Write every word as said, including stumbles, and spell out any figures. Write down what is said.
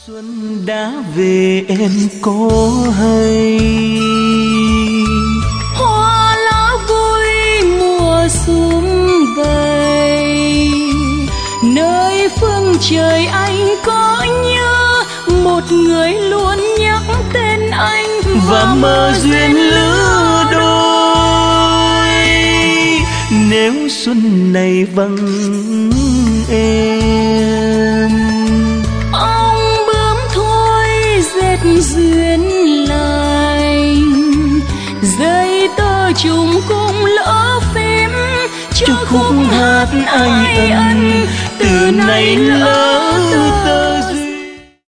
Xuân đã về em có hay, hoa lá vui mùa sum vầy, nơi phương trời anh có nhớ một người luôn nhắc tên anh và mơ duyên lứa đôi. Nếu xuân này vắng em, ông bướm thôi dệt duyên lành, dây tơ trùng cũng lỡ phím cho khúc hát ai ân từ nay lỡ tơ.